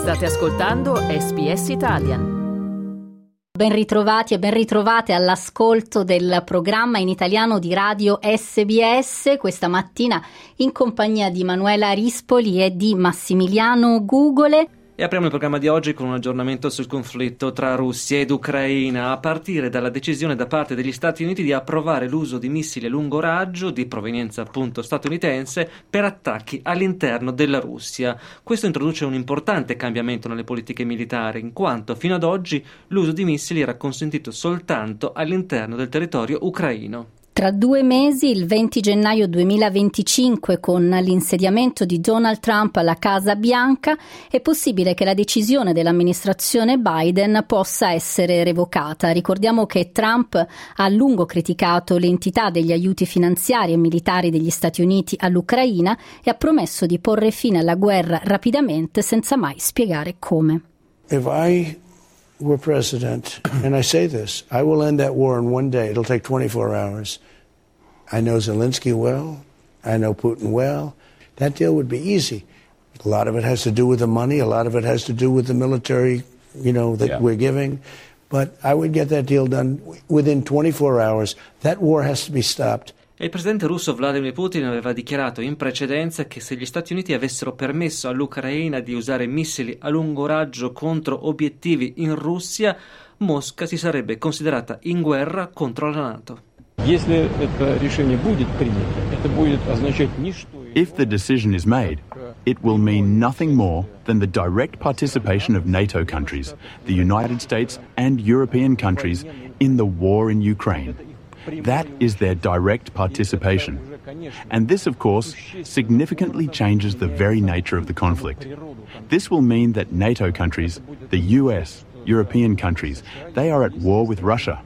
State ascoltando SBS Italian. Ben ritrovati e ben ritrovate all'ascolto del programma in italiano di radio SBS, questa mattina in compagnia di Manuela Rispoli e di Massimiliano Gugole. E apriamo il programma di oggi con un aggiornamento sul conflitto tra Russia ed Ucraina, a partire dalla decisione da parte degli Stati Uniti di approvare l'uso di missili a lungo raggio, di provenienza appunto statunitense, per attacchi all'interno della Russia. Questo introduce un importante cambiamento nelle politiche militari, in quanto fino ad oggi l'uso di missili era consentito soltanto all'interno del territorio ucraino. Tra 2 mesi, il 20 gennaio 2025, con l'insediamento di Donald Trump alla Casa Bianca, è possibile che la decisione dell'amministrazione Biden possa essere revocata. Ricordiamo che Trump ha a lungo criticato l'entità degli aiuti finanziari e militari degli Stati Uniti all'Ucraina e ha promesso di porre fine alla guerra rapidamente, senza mai spiegare come. If I were president, and I say this, I will end that war in one day. It'll take 24 hours. I know Zelensky well. I know Putin well. That deal would be easy. A lot of it has to do with the money. A lot of it has to do with the military, that we're giving. But I would get that deal done within 24 hours. That war has to be stopped. Il presidente russo Vladimir Putin aveva dichiarato in precedenza che se gli Stati Uniti avessero permesso all'Ucraina di usare missili a lungo raggio contro obiettivi in Russia, Mosca si sarebbe considerata in guerra contro la NATO. If the decision is made, it will mean nothing more than the direct participation of NATO countries, the United States and European countries in the war in Ukraine. That is their direct participation. And this, of course, significantly changes the very nature of the conflict. This will mean that NATO countries, the US, European countries, they are at war with Russia.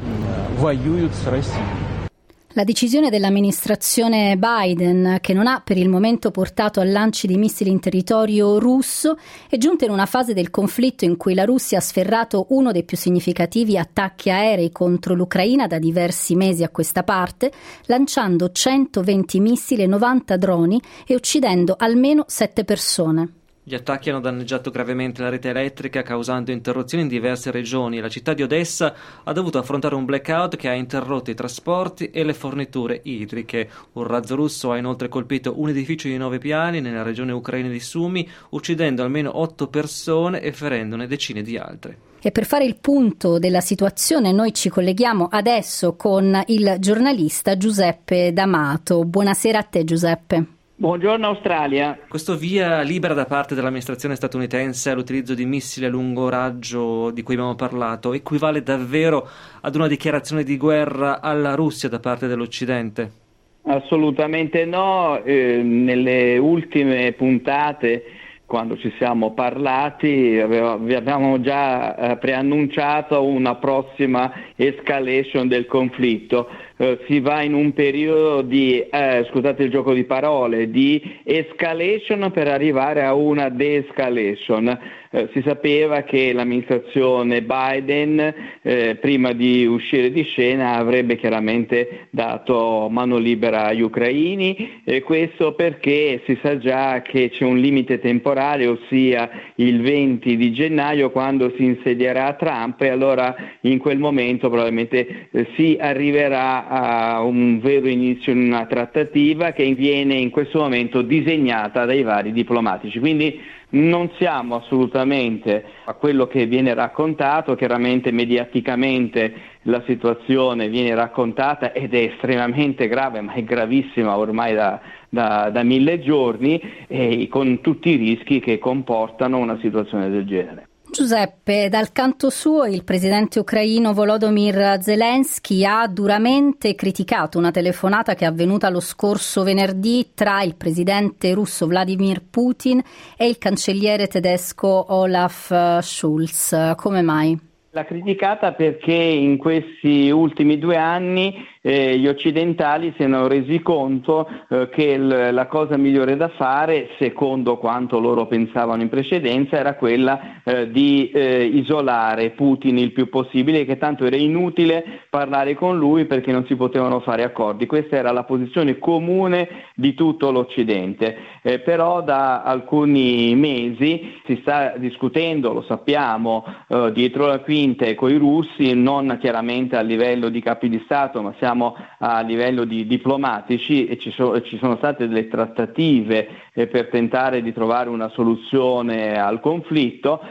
La decisione dell'amministrazione Biden, che non ha per il momento portato al lancio di missili in territorio russo, è giunta in una fase del conflitto in cui la Russia ha sferrato uno dei più significativi attacchi aerei contro l'Ucraina da diversi mesi a questa parte, lanciando 120 missili e 90 droni e uccidendo almeno 7 persone. Gli attacchi hanno danneggiato gravemente la rete elettrica, causando interruzioni in diverse regioni. La città di Odessa ha dovuto affrontare un blackout che ha interrotto i trasporti e le forniture idriche. Un razzo russo ha inoltre colpito un edificio di 9 piani nella regione ucraina di Sumy, uccidendo almeno 8 persone e ferendone decine di altre. E per fare il punto della situazione noi ci colleghiamo adesso con il giornalista Giuseppe D'Amato. Buonasera a te, Giuseppe. Buongiorno Australia. Questo via libera da parte dell'amministrazione statunitense all'utilizzo di missili a lungo raggio di cui abbiamo parlato equivale davvero ad una dichiarazione di guerra alla Russia da parte dell'Occidente? Assolutamente no. Nelle ultime puntate, quando ci siamo parlati, vi abbiamo già preannunciato una prossima escalation del conflitto. Si va in un periodo di, scusate il gioco di parole, di escalation per arrivare a una de-escalation. Si sapeva che l'amministrazione Biden, prima di uscire di scena, avrebbe chiaramente dato mano libera agli ucraini, questo perché si sa già che c'è un limite temporale, ossia il 20 di gennaio, quando si insedierà Trump, e allora in quel momento probabilmente si arriverà a un vero inizio in una trattativa che viene in questo momento disegnata dai vari diplomatici. Quindi non siamo assolutamente a quello che viene raccontato. Chiaramente mediaticamente la situazione viene raccontata ed è estremamente grave, ma è gravissima ormai da 1000 giorni, e con tutti i rischi che comportano una situazione del genere. Giuseppe, dal canto suo il presidente ucraino Volodymyr Zelensky ha duramente criticato una telefonata che è avvenuta lo scorso venerdì tra il presidente russo Vladimir Putin e il cancelliere tedesco Olaf Scholz. Come mai? L'ha criticata perché in questi ultimi 2 anni gli occidentali si erano resi conto che la cosa migliore da fare, secondo quanto loro pensavano in precedenza, era quella di isolare Putin il più possibile, che tanto era inutile parlare con lui perché non si potevano fare accordi. Questa era la posizione comune di tutto l'Occidente, però da alcuni mesi si sta discutendo, lo sappiamo, dietro la quinte coi russi, non chiaramente a livello di capi di Stato, ma siamo a livello di diplomatici, e ci sono state delle trattative per tentare di trovare una soluzione al conflitto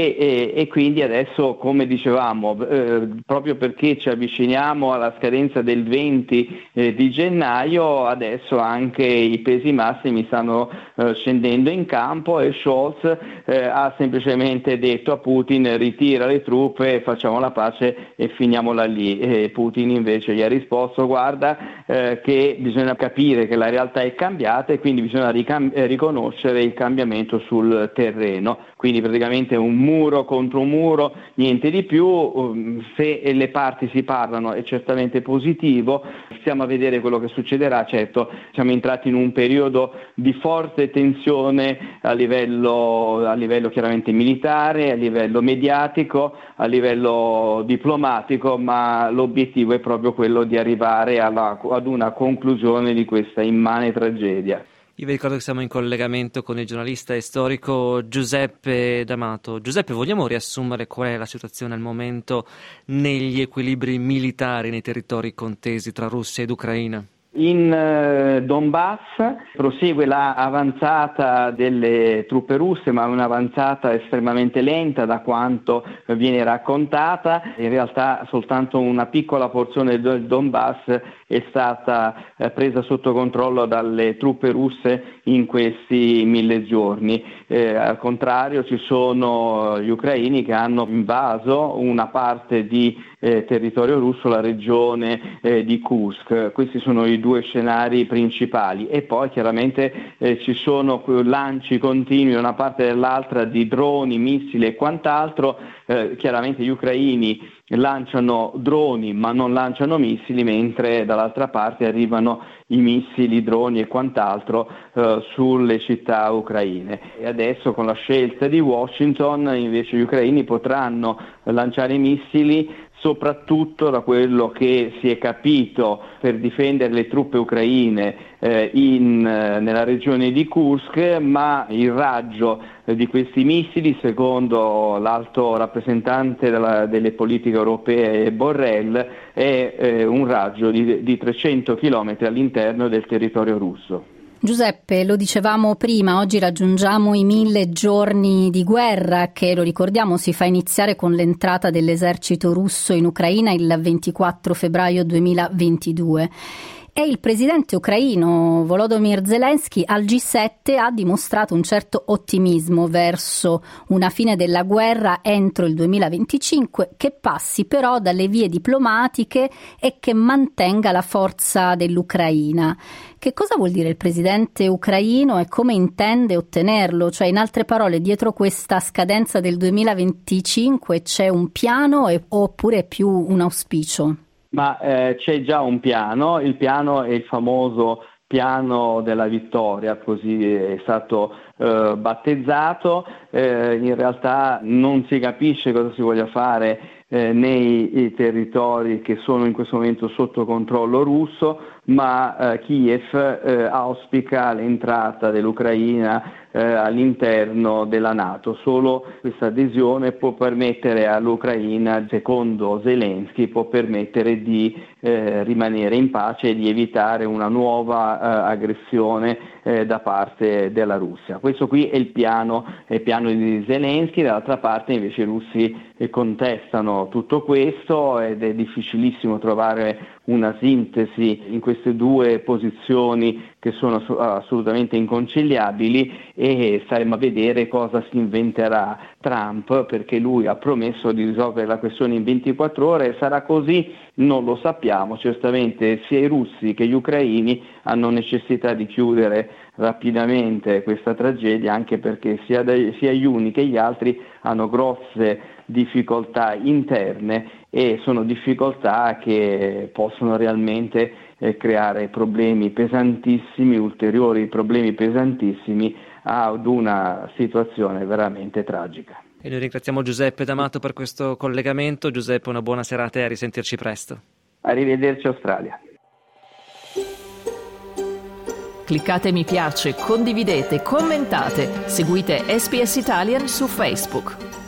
e quindi adesso, come dicevamo, proprio perché ci avviciniamo alla scadenza del 20 di gennaio, adesso anche i pesi massimi stanno scendendo in campo e Scholz ha semplicemente detto a Putin: ritira le truppe, facciamo la pace e finiamola lì. E Putin invece gli ha risposto: guarda che bisogna capire che la realtà è cambiata e quindi bisogna riconoscere il cambiamento sul terreno, quindi praticamente un muro contro un muro, niente di più. Se le parti si parlano è certamente positivo, stiamo a vedere quello che succederà. Certo, siamo entrati in un periodo di forte tensione a livello chiaramente militare, a livello mediatico, a livello diplomatico, ma l'obiettivo è proprio quello di arrivare ad una conclusione di questa immane tragedia. Io vi ricordo che siamo in collegamento con il giornalista e storico Giuseppe D'Amato. Giuseppe, vogliamo riassumere qual è la situazione al momento negli equilibri militari nei territori contesi tra Russia ed Ucraina? In Donbass prosegue l'avanzata delle truppe russe, ma un'avanzata estremamente lenta da quanto viene raccontata. In realtà soltanto una piccola porzione del Donbass è stata presa sotto controllo dalle truppe russe in questi 1000 giorni. Al contrario, ci sono gli ucraini che hanno invaso una parte di territorio russo, la regione di Kursk. Questi sono i due scenari principali e poi chiaramente ci sono lanci continui da una parte e dall'altra di droni, missili e quant'altro. Chiaramente gli ucraini lanciano droni ma non lanciano missili, mentre dall'altra parte arrivano i missili, droni e quant'altro sulle città ucraine. E adesso con la scelta di Washington invece gli ucraini potranno lanciare missili, soprattutto da quello che si è capito, per difendere le truppe ucraine nella regione di Kursk, ma il raggio di questi missili, secondo l'alto rappresentante delle politiche europee Borrell, è un raggio di 300 km all'interno del territorio russo. Giuseppe, lo dicevamo prima, oggi raggiungiamo i 1000 giorni di guerra che, lo ricordiamo, si fa iniziare con l'entrata dell'esercito russo in Ucraina il 24 febbraio 2022. E il presidente ucraino Volodymyr Zelensky al G7 ha dimostrato un certo ottimismo verso una fine della guerra entro il 2025, che passi però dalle vie diplomatiche e che mantenga la forza dell'Ucraina. Che cosa vuol dire il presidente ucraino e come intende ottenerlo? Cioè, in altre parole, dietro questa scadenza del 2025 c'è un piano oppure più un auspicio? Ma c'è già un piano, il piano è il famoso piano della vittoria, così è stato battezzato. In realtà non si capisce cosa si voglia fare nei territori che sono in questo momento sotto controllo russo, ma Kiev auspica l'entrata dell'Ucraina all'interno della NATO. Solo questa adesione può permettere all'Ucraina, secondo Zelensky, può permettere di rimanere in pace e di evitare una nuova aggressione da parte della Russia. Questo qui è il piano di Zelensky. Dall'altra parte invece i russi contestano tutto questo ed è difficilissimo trovare una sintesi in queste due posizioni che che sono assolutamente inconciliabili, e staremo a vedere cosa si inventerà Trump, perché lui ha promesso di risolvere la questione in 24 ore. Sarà così? Non lo sappiamo. Certamente sia i russi che gli ucraini hanno necessità di chiudere rapidamente questa tragedia, anche perché sia gli uni che gli altri hanno grosse difficoltà interne, e sono difficoltà che possono realmente creare problemi pesantissimi, ulteriori problemi pesantissimi ad una situazione veramente tragica. E noi ringraziamo Giuseppe D'Amato per questo collegamento. Giuseppe, una buona serata e a risentirci presto. Arrivederci Australia. Cliccate mi piace, condividete, commentate, seguite SPS Italian su Facebook.